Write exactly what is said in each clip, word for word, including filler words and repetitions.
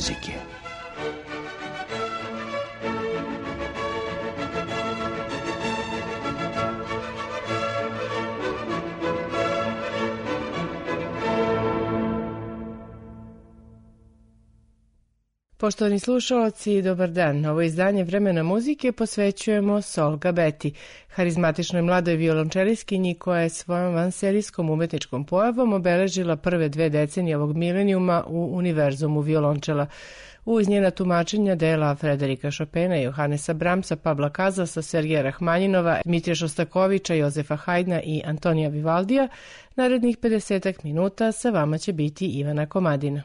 muzike. Poštovani slušalci, dobar dan. Ovo izdanje Vremena muzike posvećujemo Sol Gabeti, harizmatičnoj mladoj violončelistkinji koja je svojom vanserijskom umetničkom pojavom obeležila prve dve decenije ovog milenijuma u univerzumu violončela. Uz njena tumačenja dela Frederika Chopina, Johannesa Brahmsa, Pabla Casasa, Sergeja Rahmanjinova, Dmitrija Šostakovića, Jozefa Haydna i Antonija Vivaldija, narednih pedesetak minuta sa vama će biti Ivana Komadina.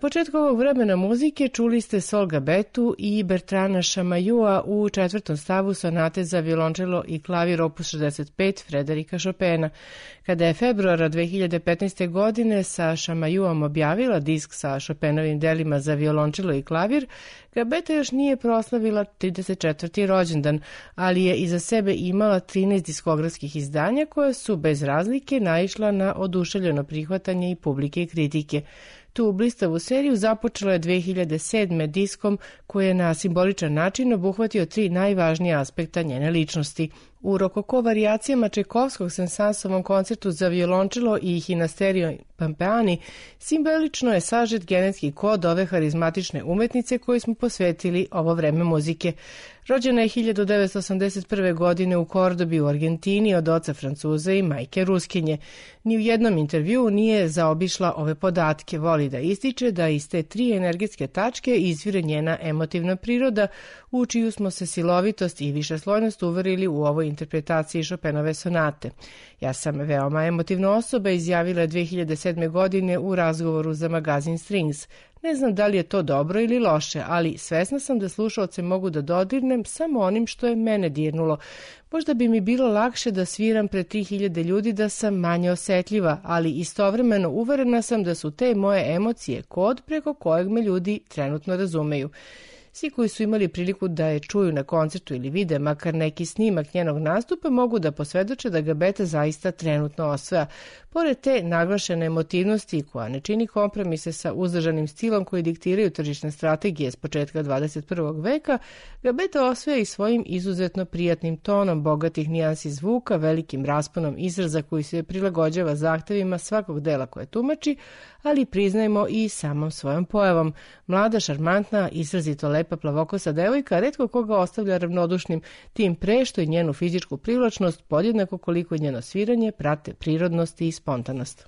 početku ovog vremena muzike čuli ste Solga Betu i Bertrana Chamayua u četvrtom stavu sonate za violončelo i klavir opus šezdeset pet Frederika Chopina. Kada je februara dve hiljade petnaeste. godine sa Chamayuom objavila disk sa Chopinovim delima za violončelo i klavir, Gabeta još nije proslavila trideset četvrti rođendan, ali je iza sebe imala trinaest diskografskih izdanja koja su bez razlike naišla na oduševljeno prihvatanje i publike i kritike. Tu blistavu seriju započela je dve hiljade sedme. diskom koji je na simboličan način obuhvatio tri najvažnija aspekta njene ličnosti. U rokoko varijacijama Čajkovskog Saint-Saënsovom koncertu za violončelo i Hinasterio Pampeani simbolično je sažet genetski kod ove harizmatične umetnice koju smo posvetili ovo vreme muzike. Rođena je hiljadu devetsto osamdeset prve. godine u Kordobi u Argentini od oca Francuza i majke Ruskinje. Ni u jednom intervjuu nije zaobišla ove podatke. Voli da ističe da iz te tri energetske tačke izvire njena emotivna priroda, u čiju smo se silovitost i višeslojnost uverili u ovoj interpretaciji Chopinove sonate. Ja sam veoma emotivna osoba, izjavila je dve hiljade sedme. godine u razgovoru za magazin Strings. Ne znam da li je to dobro ili loše, ali svesna sam da slušaoce mogu da dodirnem samo onim što je mene dirnulo. Možda bi mi bilo lakše da sviram pred tri hiljade ljudi da sam manje osetljiva, ali istovremeno uverena sam da su te moje emocije kod preko kojeg me ljudi trenutno razumeju. Svi koji su imali priliku da je čuju na koncertu ili vide makar neki snimak njenog nastupa mogu da posvedoče da Gabeta zaista trenutno osvaja. Pored te naglašene emotivnosti koja ne čini kompromise sa uzdržanim stilom koji diktiraju tržišne strategije s početka dvadeset prvog. veka, Gabeta osvaja i svojim izuzetno prijatnim tonom, bogatih nijansi zvuka, velikim rasponom izraza koji se prilagođava zahtevima svakog dela koje tumači, ali priznajmo i samom svojom pojavom. Mlada, šarmantna, izrazito lepa plavokosa devojka retko koga ostavlja ravnodušnim, tim pre što i njenu fizičku privlačnost, podjednako koliko i njeno sviranje, prate prirodnost i spontanost.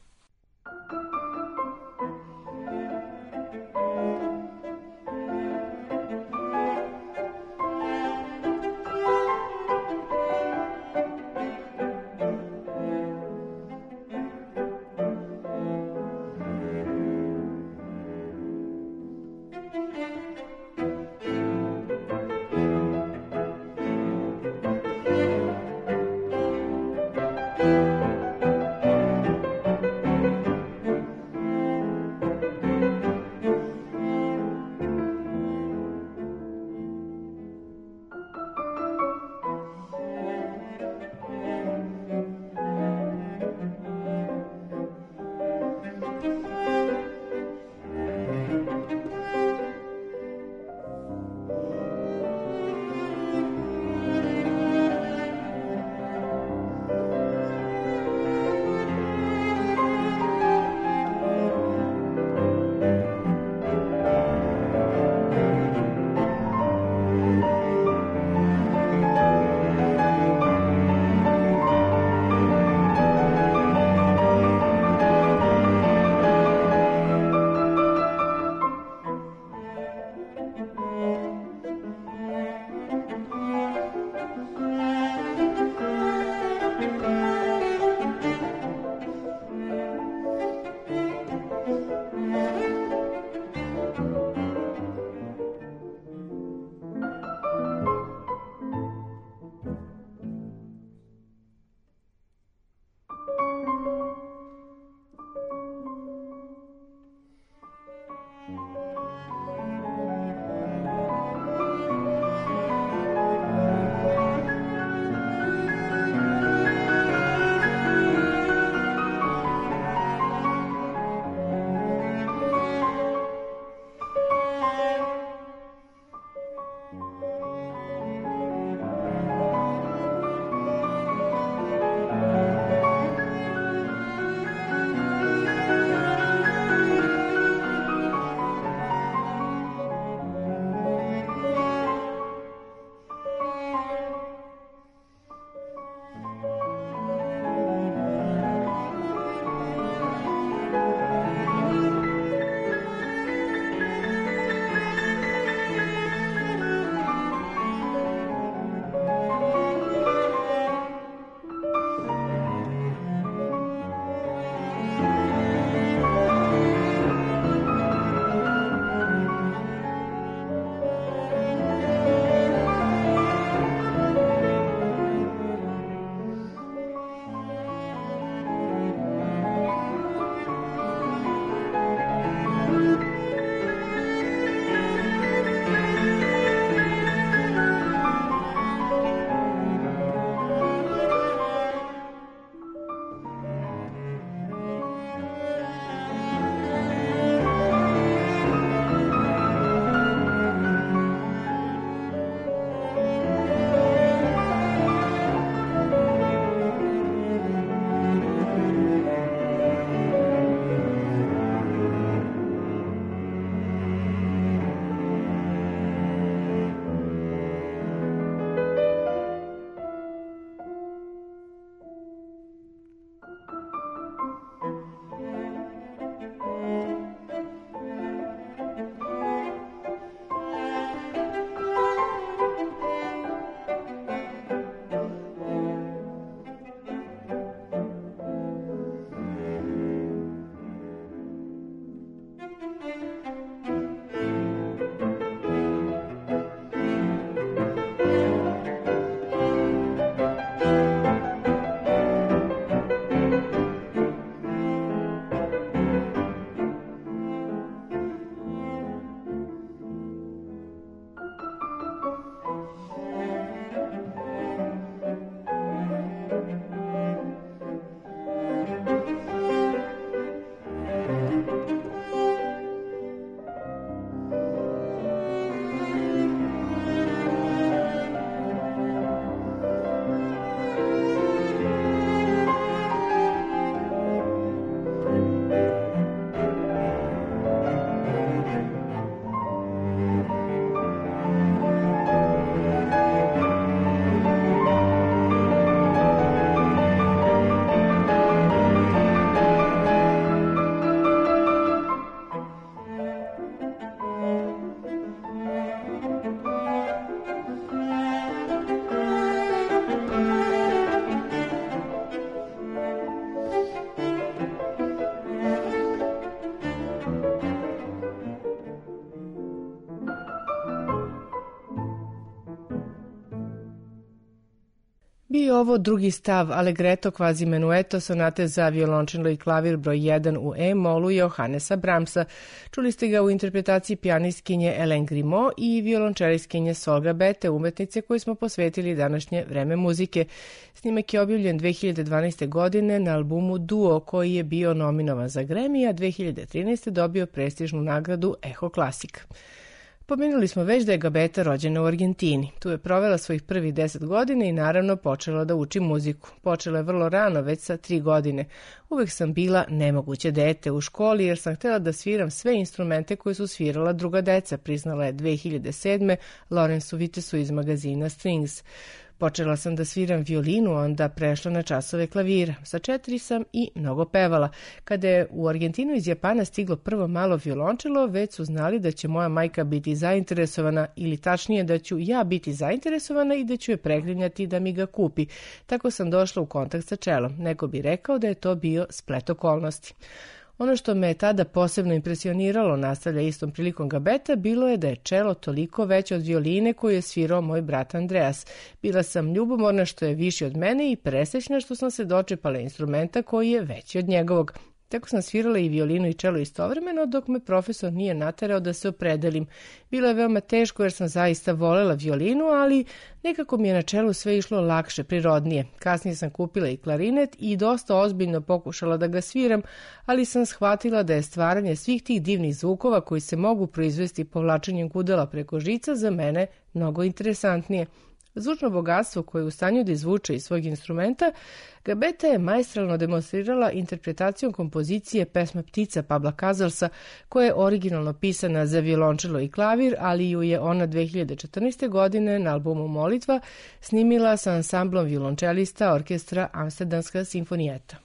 Bio je ovo drugi stav Allegretto quasi menueto sonate za violončelo i klavir broj jedan u E-molu Johannesa Brahmsa. Čuli ste ga u interpretaciji pijanistkinje Hélène Grimaud i violončelistkinje Solga Bete, umetnice koju smo posvetili današnje vreme muzike. Snimak je objavljen dve hiljade dvanaeste. godine na albumu Duo, koji je bio nominovan za Grammy, a dve hiljade trinaeste. dobio prestižnu nagradu Echo Classic. Pomenuli smo već da je Gabeta rođena u Argentini. Tu je provela svojih prvih deset godina i naravno počela da uči muziku. Počela je vrlo rano, već sa tri godine. Uvek sam bila nemoguće dete u školi jer sam htjela da sviram sve instrumente koje su svirala druga deca, priznala je dve hiljade sedme. Lorenzu Vitesu iz magazina Strings. Počela sam da sviram violinu, onda prešla na časove klavira. Sa četiri sam i mnogo pevala. Kada je u Argentinu iz Japana stiglo prvo malo violončelo, već su znali da će moja majka biti zainteresovana, ili tačnije da ću ja biti zainteresovana i da ću je pregrinjati da mi ga kupi. Tako sam došla u kontakt sa čelom. Neko bi rekao da je to bio splet okolnosti. Ono što me je tada posebno impresioniralo, nastavlja istom prilikom Gabeta, bilo je da je čelo toliko veće od violine koju je svirao moj brat Andreas. Bila sam ljubomorna što je viši od mene i presrećna što sam se dočepala instrumenta koji je veći od njegovog. Tako sam svirala i violinu i čelo istovremeno dok me profesor nije naterao da se opredelim. Bilo je veoma teško jer sam zaista volela violinu, ali nekako mi je na čelu sve išlo lakše, prirodnije. Kasnije sam kupila i klarinet i dosta ozbiljno pokušala da ga sviram, ali sam shvatila da je stvaranje svih tih divnih zvukova koji se mogu proizvesti povlačenjem gudala preko žica za mene mnogo interesantnije. Zvučno bogatstvo koje je u stanju da izvuče iz svog instrumenta, Gabeta je maestralno demonstrirala interpretacijom kompozicije pesma Ptica Pabla Casalsa, koja je originalno pisana za violončelo i klavir, ali ju je ona dve hiljade četrnaeste. godine na albumu Molitva snimila sa ansamblom violončelista orkestra Amsterdamska simfonijeta.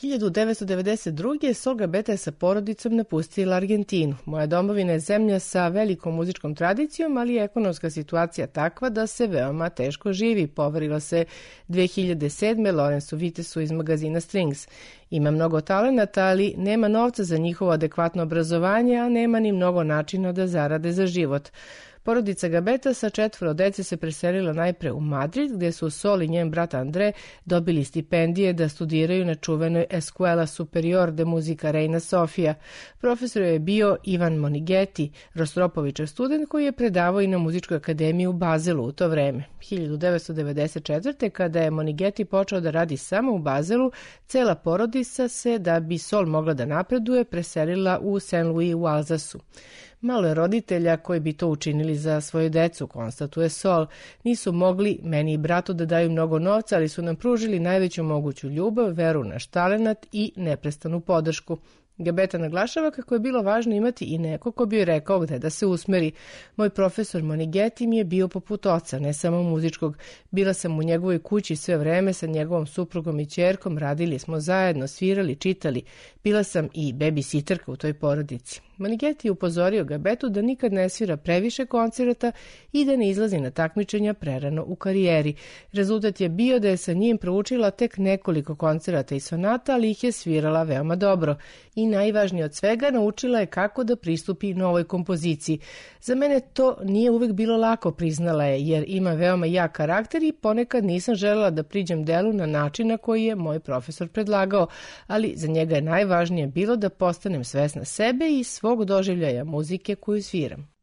hiljadu devetsto devedeset druge. Sol Gabetta je sa porodicom napustila Argentinu. Moja domovina je zemlja sa velikom muzičkom tradicijom, ali je ekonomska situacija takva da se veoma teško živi, poverila se dve hiljade sedme. Lorenzu Vitesu iz magazina Strings. Ima mnogo talenata, ali nema novca za njihovo adekvatno obrazovanje, a nema ni mnogo načina da zarade za život. Porodica Gabetta sa četvoro dece se preselila najpre u Madrid, gde su Sol i njen brat Andre dobili stipendije da studiraju na čuvenoj Escuela Superior de Musica Reina Sofia. Profesor je bio Ivan Monighetti, Rostropovićev student koji je predavao i na muzičkoj akademiji u Bazelu u to vreme. hiljadu devetsto devedeset četvrte. kada je Monighetti počeo da radi samo u Bazelu, cela porodica se, da bi Sol mogla da napreduje, preselila u Saint Louis u Alzasu. Malo je roditelja koji bi to učinili za svoju decu, konstatuje Sol. Nisu mogli meni i bratu da daju mnogo novca, ali su nam pružili najveću moguću ljubav, veru u naš talenat i neprestanu podršku. Gabetta naglašava kako je bilo važno imati i neko ko bi joj rekao gde da se usmeri. Moj profesor Monighetti mi je bio poput oca, ne samo muzičkog. Bila sam u njegovoj kući sve vreme sa njegovom suprugom i ćerkom, radili smo zajedno, svirali, čitali. Bila sam i babysitterka u toj porodici. Monighetti je upozorio Gabettu da nikad ne svira previše koncerata i da ne izlazi na takmičenja prerano u karijeri. Rezultat je bio da je sa njim proučila tek nekoliko koncerata i sonata, ali ih je svirala veoma dobro. I najvažnije od svega, naučila je kako da pristupi novoj kompoziciji. Za mene to nije uvek bilo lako, priznala je, jer ima veoma jak karakter i ponekad nisam želela da priđem delu na način na koji je moj profesor predlagao, ali za njega je najvažnije bilo da postanem svesna sebe i svog doživljaja muzike koju sviram.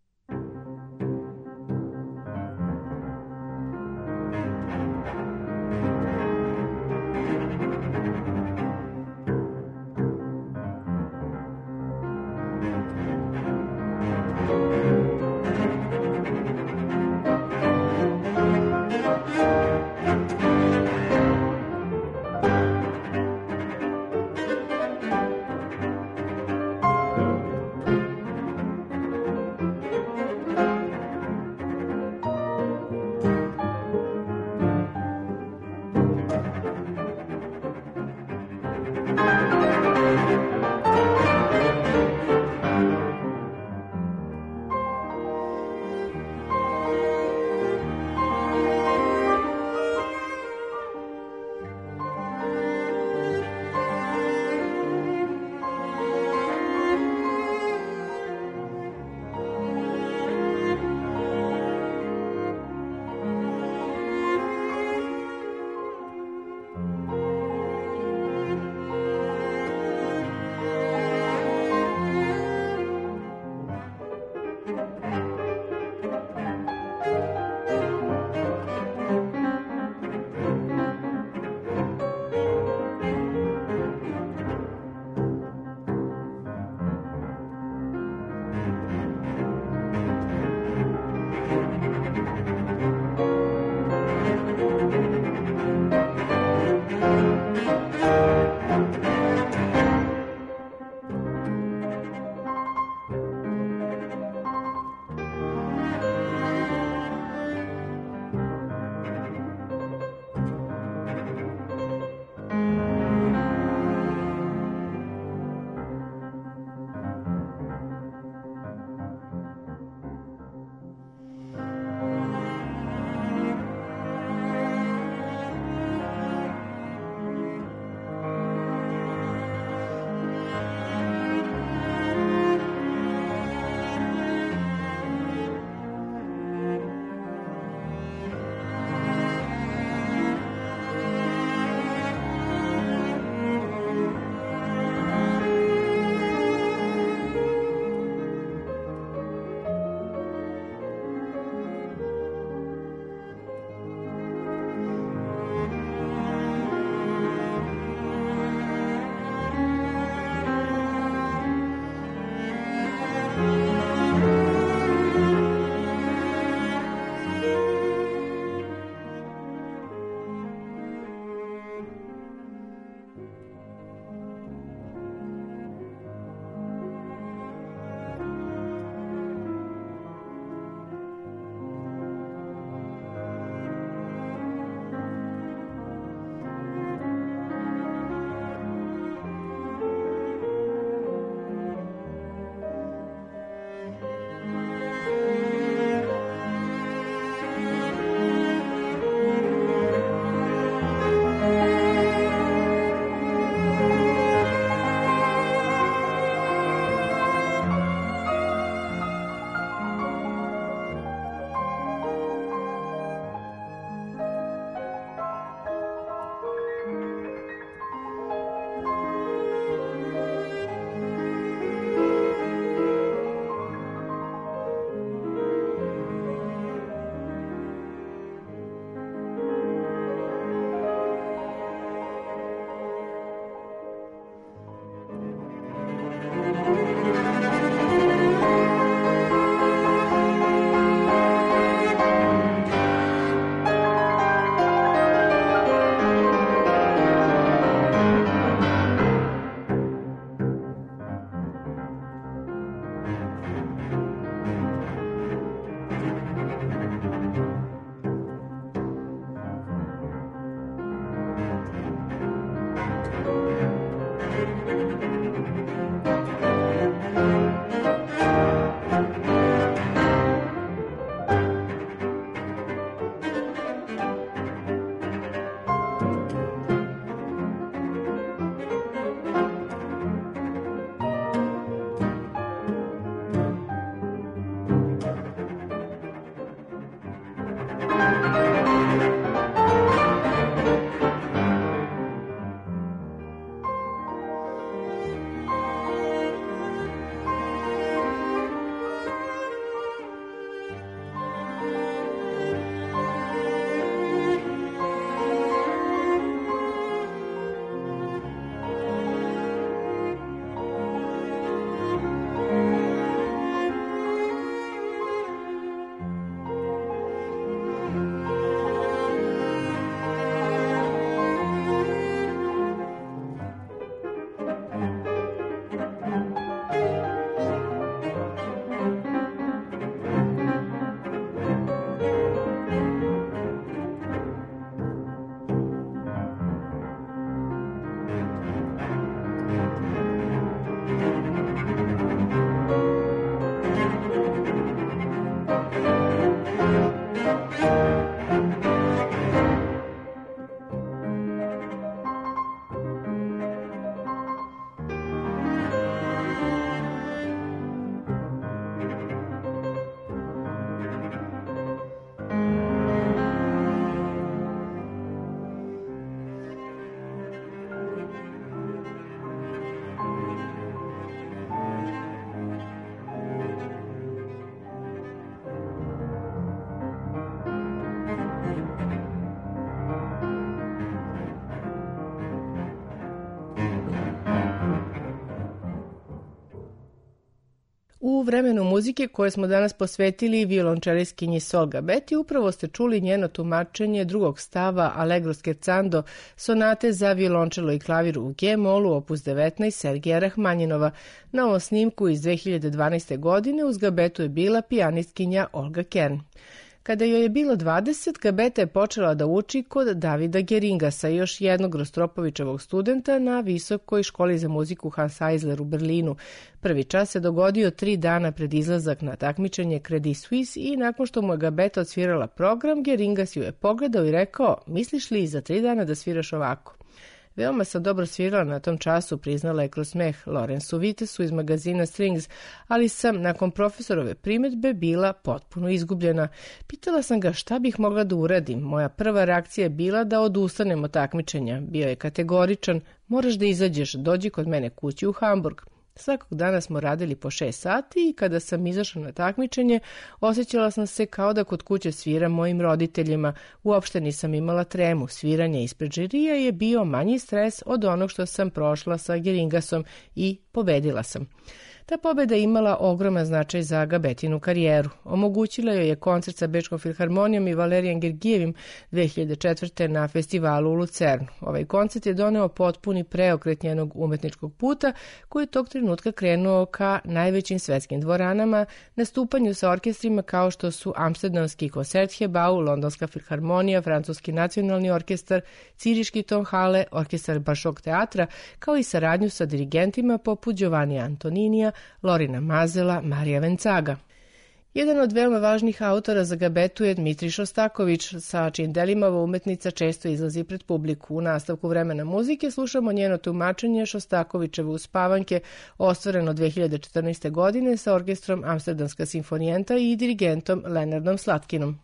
vremenu muzike koje smo danas posvetili violončeliskinji Solga Beti, upravo ste čuli njeno tumačenje drugog stava Allegro scherzando sonate za violončelo i klavir u G-molu opus devetnaest Sergeja Rahmanjinova. Na ovom snimku iz dve hiljade dvanaeste. godine uz Gabetu je bila pijanistkinja Olga Kern. Kada joj je bilo dvadeset, Gabeta je počela da uči kod Davida Geringasa, još jednog Rostropovićevog studenta na Visokoj školi za muziku Hans Eisler u Berlinu. Prvi čas se dogodio tri dana pred izlazak na takmičenje Credit Suisse i nakon što mu je Gabeta odsvirala program, Geringas ju je pogledao i rekao: "Misliš li za tri dana da sviraš ovako?" Veoma sam dobro svirala na tom času, priznala je kroz smeh Lorenzu Vitesu iz magazina Strings, ali sam nakon profesorove primetbe bila potpuno izgubljena. Pitala sam ga šta bih mogla da uradim. Moja prva reakcija je bila da odustanem od takmičenja. Bio je kategoričan: "Moraš da izađeš, dođi kod mene kući u Hamburg." Svakog dana smo radili po šest sati i kada sam izašla na takmičenje, osjećala sam se kao da kod kuće sviram mojim roditeljima. Uopšte nisam imala tremu. Sviranje ispred žirija je bio manji stres od onog što sam prošla sa Geringasom i pobedila sam. Ta pobeda je imala ogroman značaj za Gabetinu karijeru. Omogućila joj je koncert sa Bečkom filharmonijom i Valerijem Gergijevim dve hiljade četvrte. na festivalu u Lucernu. Ovaj koncert je doneo potpuni preokret njenog umetničkog puta, koji je tog trenutka krenuo ka najvećim svetskim dvoranama, nastupanju sa orkestrima kao što su Amsterdamski Koncertgebouw, Londonska filharmonija, Francuski nacionalni orkestar, Ciriški Tonhalle, orkestar Bašog teatra, kao i saradnju sa dirigentima poput Giovanni Antoninija, Lorina Mazela, Marija Vencaga. Jedan od veoma važnih autora za Gabetu je Dmitrij Šostaković, sa čijim delima ova umetnica često izlazi pred publiku. U nastavku vremena muzike slušamo njeno tumačenje Šostakovićeve Uspavanke, ostvareno dve hiljade četrnaeste. godine sa orkestrom Amsterdamska simfonijenta i dirigentom Leonardom Slatkinom.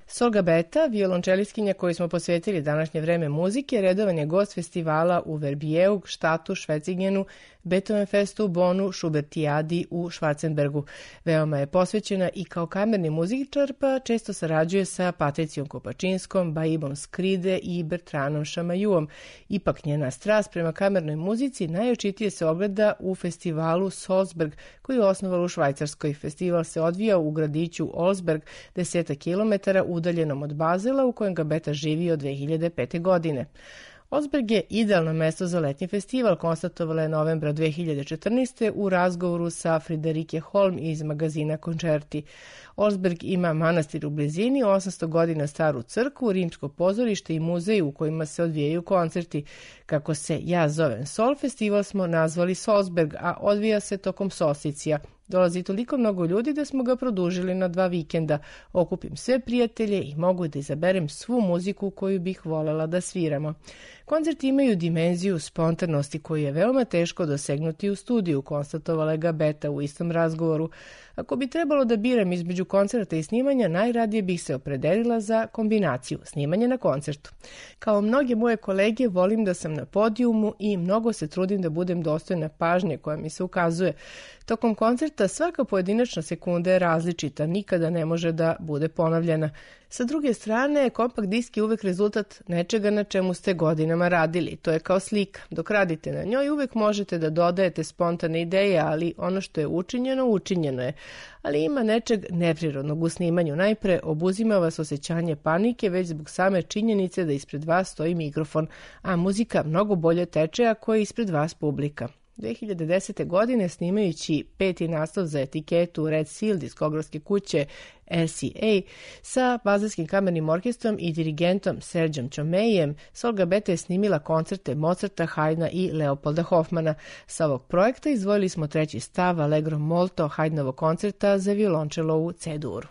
Solga Beta, violončelistkinja koju smo posvetili današnje vreme muzike, redovan je gost festivala u Verbijevu, Štatu, Švecingenu, Beethoven Festu u Bonu, Šubertijadi u Švarcenbergu. Veoma je posvećena i kao kamerni muzičar, pa često sarađuje sa Patricijom Kopačinskom, Baibom Skride i Bertranom Šamajuom. Ipak njena strast prema kamernoj muzici najočitije se ogleda u festivalu Salzburg, koji je osnovala u Švajcarskoj. Festival se odvija u gradiću Olsberg, desetak kilometara udaljenom od Bazela, u kojem ga Beta živi od dve hiljade pete. godine. Olsberg je idealno mesto za letnji festival, konstatovala je novembra dve hiljade četrnaeste. u razgovoru sa Friderike Holm iz magazina Koncerti. Olsberg ima manastir u blizini, osamsto godina staru crkvu, rimsko pozorište i muzej u kojima se odvijaju koncerti. Kako se ja zovem Sol, festival smo nazvali Salzburg, a odvija se tokom solsticija. Dolazi toliko mnogo ljudi da smo ga produžili na dva vikenda. Okupim sve prijatelje i mogu da izaberem svu muziku koju bih volela da sviramo. Koncerti imaju dimenziju spontanosti koju je veoma teško dosegnuti u studiju, konstatovala je Beta u istom razgovoru. Ako bi trebalo da biram između koncerta i snimanja, najradije bih se opredelila za kombinaciju snimanja na koncertu. Kao mnoge moje kolege, volim da sam na podijumu i mnogo se trudim da budem dostojna pažnje koja mi se ukazuje. Tokom koncerta svaka pojedinačna sekunda je različita, nikada ne može da bude ponavljana. Sa druge strane, kompakt disk je uvek rezultat nečega na čemu ste godinama radili. To je kao slika. Dok radite na njoj, uvek možete da dodajete spontane ideje, ali ono što je učinjeno, učinjeno je. Ali ima nečeg neprirodnog u snimanju. Najpre obuzima vas osjećanje panike, već zbog same činjenice da ispred vas stoji mikrofon, a muzika mnogo bolje teče ako je ispred vas publika. dve hiljade desete. godine, snimajući peti naslov za etiketu Red Seal diskografske kuće R C A sa Bazelskim kamernim orkestrom i dirigentom Serđom Čomejem, Solga Beta je snimila koncerte Mozarta, Haydna i Leopolda Hofmana. Sa ovog projekta izdvojili smo treći stav Allegro molto Haydnovog koncerta za violončelo u C-duru.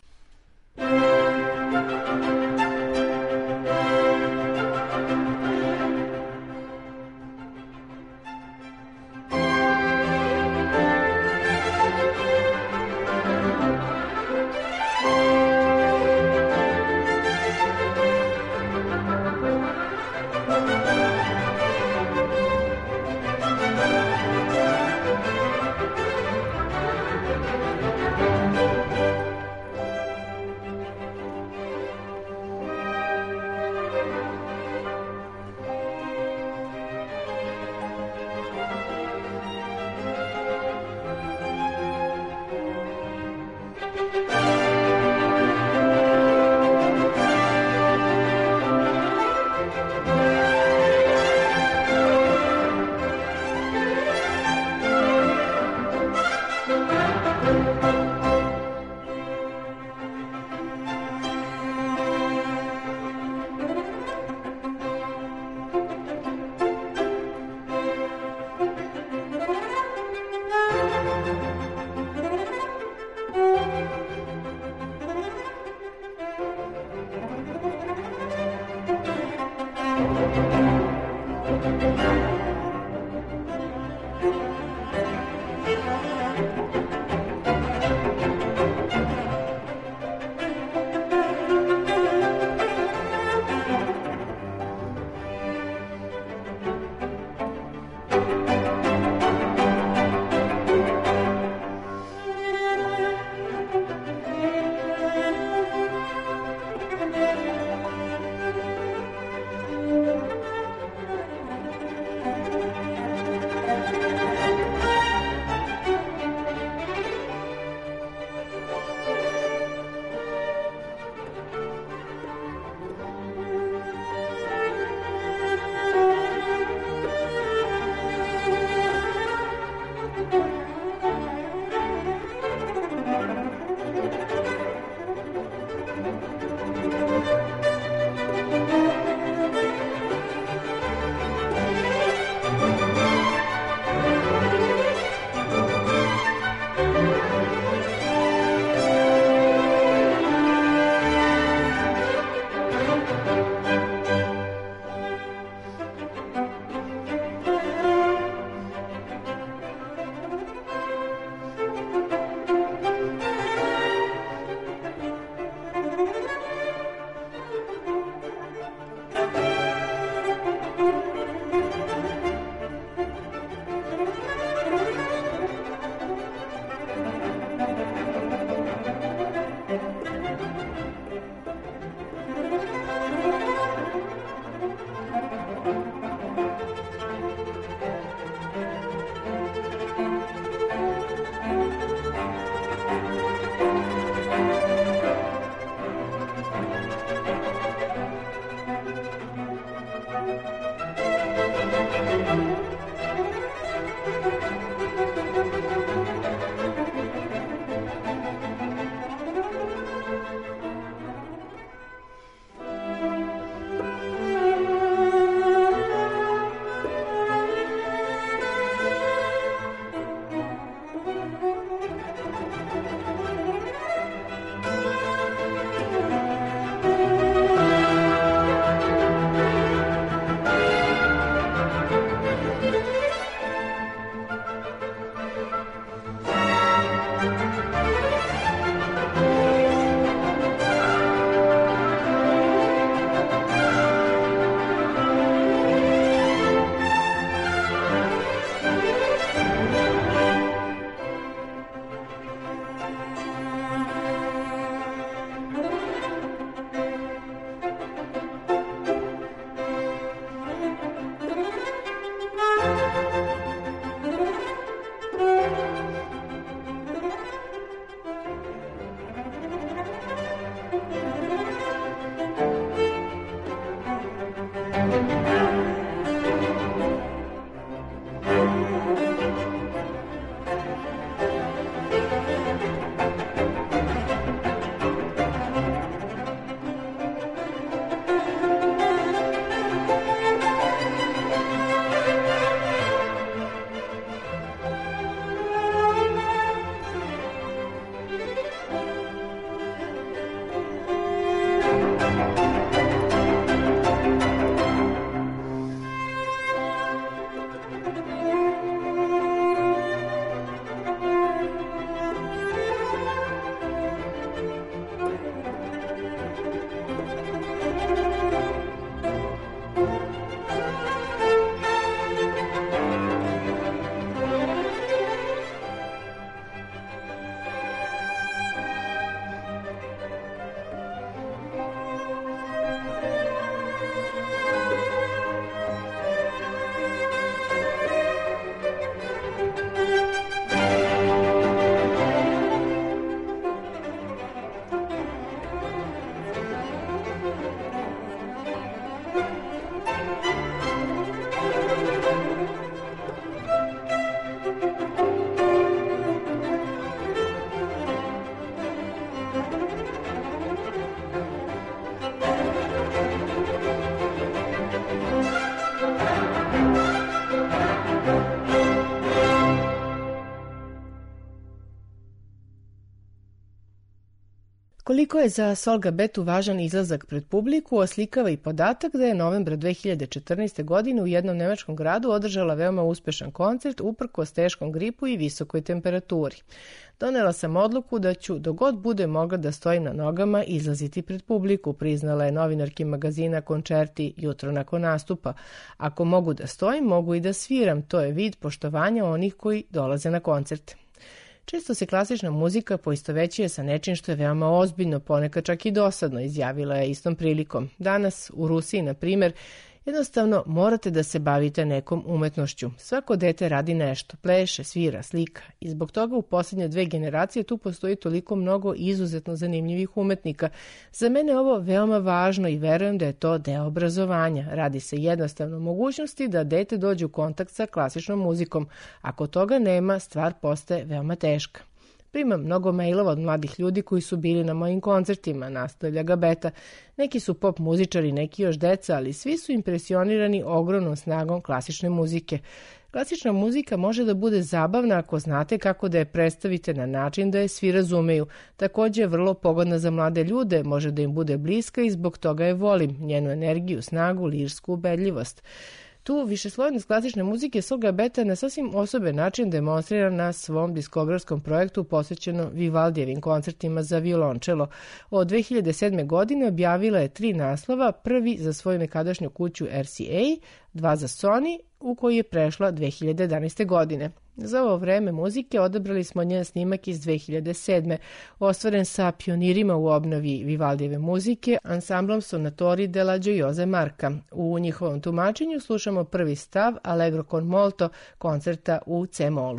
Koliko je za Solga Betu važan izlazak pred publiku, oslikava i podatak da je novembra dve hiljade četrnaeste. godine u jednom nemačkom gradu održala veoma uspešan koncert uprkos teškom gripu i visokoj temperaturi. Donela sam odluku da ću, dok god bude mogla da stojim na nogama, izlaziti pred publiku, priznala je novinarki magazina Koncerti jutro nakon nastupa. Ako mogu da stojim, mogu i da sviram, to je vid poštovanja onih koji dolaze na koncert. Često se klasična muzika poistovećuje sa nečim što je veoma ozbiljno, ponekad čak i dosadno, izjavila je istom prilikom. Danas, u Rusiji, na primjer, jednostavno morate da se bavite nekom umetnošću. Svako dete radi nešto, pleše, svira, slika i zbog toga u posljednje dve generacije tu postoji toliko mnogo izuzetno zanimljivih umetnika. Za mene je ovo veoma važno i verujem da je to deo obrazovanja. Radi se jednostavno o mogućnosti da dete dođe u kontakt sa klasičnom muzikom. Ako toga nema, stvar postaje veoma teška. Primam mnogo mailova od mladih ljudi koji su bili na mojim koncertima, nastavlja Gabeta. Neki su pop muzičari, neki još deca, ali svi su impresionirani ogromnom snagom klasične muzike. Klasična muzika može da bude zabavna ako znate kako da je predstavite na način da je svi razumeju. Također je vrlo pogodna za mlade ljude, može da im bude bliska i zbog toga je volim, njenu energiju, snagu, lirsku ubedljivost. Tu višeslojnost klasične muzike Solga Beta na sasvim osoben način demonstrira na svom diskografskom projektu posvećeno Vivaldijevim koncertima za violončelo. Od dve hiljade sedme. godine objavila je tri naslova, prvi za svoju nekadašnju kuću R C A, dva za Sony, u koji je prešla dve hiljade jedanaeste. godine. Za ovo vreme muzike odabrali smo njen snimak iz dve hiljade sedme. ostvaren sa pionirima u obnovi Vivaldijeve muzike, ansamblom Sonatori della Gioiosa Marca. U njihovom tumačenju slušamo prvi stav Allegro con molto koncerta u C-molu.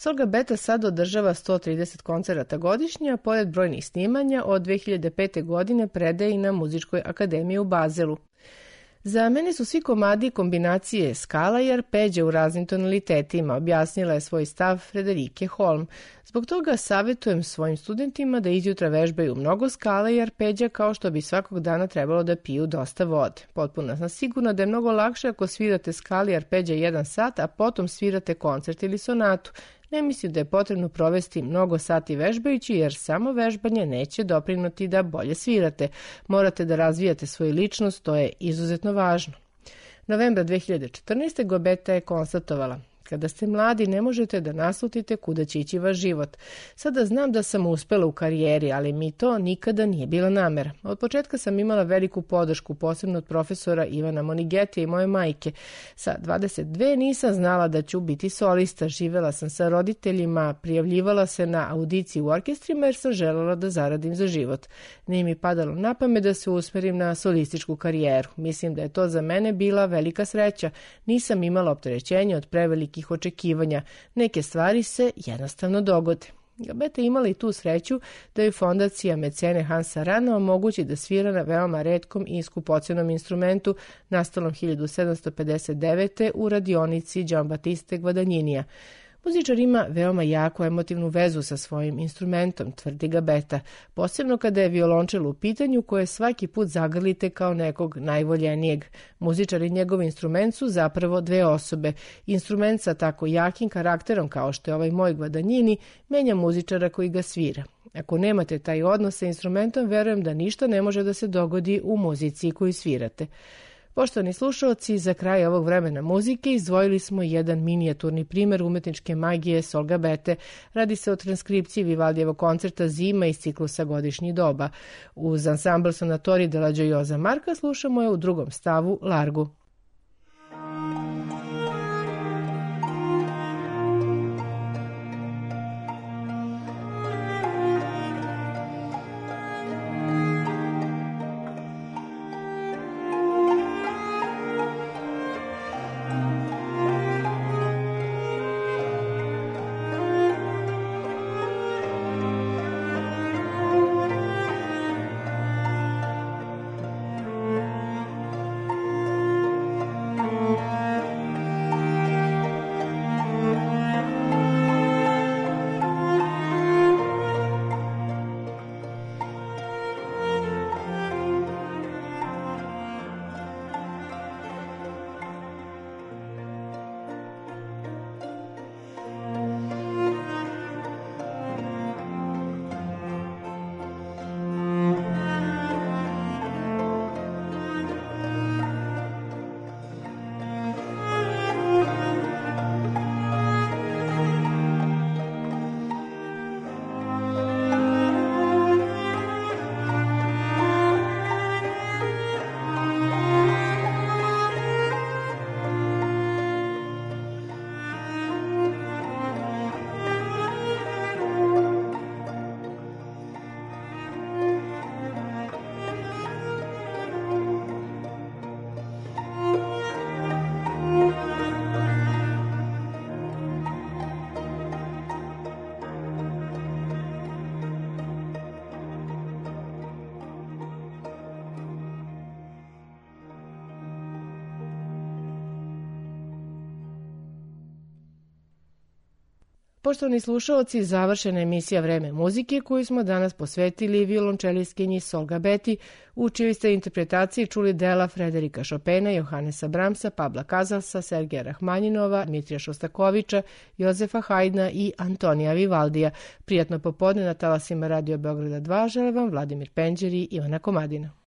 Solga Beta sad održava sto trideset koncerata godišnje, a pored brojnih snimanja od dve hiljade pete. godine predaje i na Muzičkoj akademiji u Bazelu. Za mene su svi komadi kombinacije skala i arpeđa u raznim tonalitetima, objasnila je svoj stav Frederike Holm. Zbog toga savjetujem svojim studentima da izjutra vežbaju mnogo skala i arpeđa kao što bi svakog dana trebalo da piju dosta vode. Potpuno sam sigurna da je mnogo lakše ako svirate skali i arpeđa jedan sat, a potom svirate koncert ili sonatu. Ne mislim da je potrebno provesti mnogo sati vežbajući, jer samo vežbanje neće doprinuti da bolje svirate. Morate da razvijate svoju ličnost, to je izuzetno važno. Novembra dve hiljade četrnaeste. Beta je konstatovala: kada ste mladi, ne možete da naslutite kuda će ići vaš život. Sada znam da sam uspela u karijeri, ali mi to nikada nije bila namera. Od početka sam imala veliku podršku, posebno od profesora Ivana Monigetija i moje majke. Sa dvadeset dve nisam znala da ću biti solista, živela sam sa roditeljima, prijavljivala se na audiciji u orkestrima jer sam želela da zaradim za život. Nije mi padalo na pamet da se usmerim na solističku karijeru. Mislim da je to za mene bila velika sreća. Nisam imala opterećenje od prevelikih očekivanja. Neke stvari se jednostavno dogode. Beta imala i tu sreću da je fondacija mecene Hansa Rana omogući da svira na veoma retkom i skupocenom instrumentu nastalom hiljadu sedamsto pedeset devete. u radionici Giambattiste Guadagninija. Muzičar ima veoma jako emotivnu vezu sa svojim instrumentom, tvrdi ga Beta, posebno kada je violončelo u pitanju koje svaki put zagrlite kao nekog najvoljenijeg. Muzičar i njegov instrument su zapravo dve osobe. Instrument sa tako jakim karakterom kao što je ovaj moj Guadagnini menja muzičara koji ga svira. Ako nemate taj odnos sa instrumentom, verujem da ništa ne može da se dogodi u muzici koju svirate. Poštovani slušalci, za kraj ovog vremena muzike izdvojili smo jedan minijaturni primer umetničke magije Solga Bete. Radi se o transkripciji Vivaldijevog koncerta Zima iz ciklusa Godišnjih doba. Uz ansambl Sonatori della Gioiosa Marka slušamo je u drugom stavu Largu. Poštovani slušalci, završena emisija Vreme muzike koju smo danas posvetili violončelistkinji Solga Beti. Učili ste interpretaciji čuli dela Frederika Chopina, Johannesa Brahmsa, Pabla Casalsa, Sergeja Rahmanjinova, Dmitrija Šostakovića, Jozefa Haydna i Antonija Vivaldija. Prijatno popodne na talasima Radio Beograda dva žele vam Vladimir Penđer i Ivana Komadina.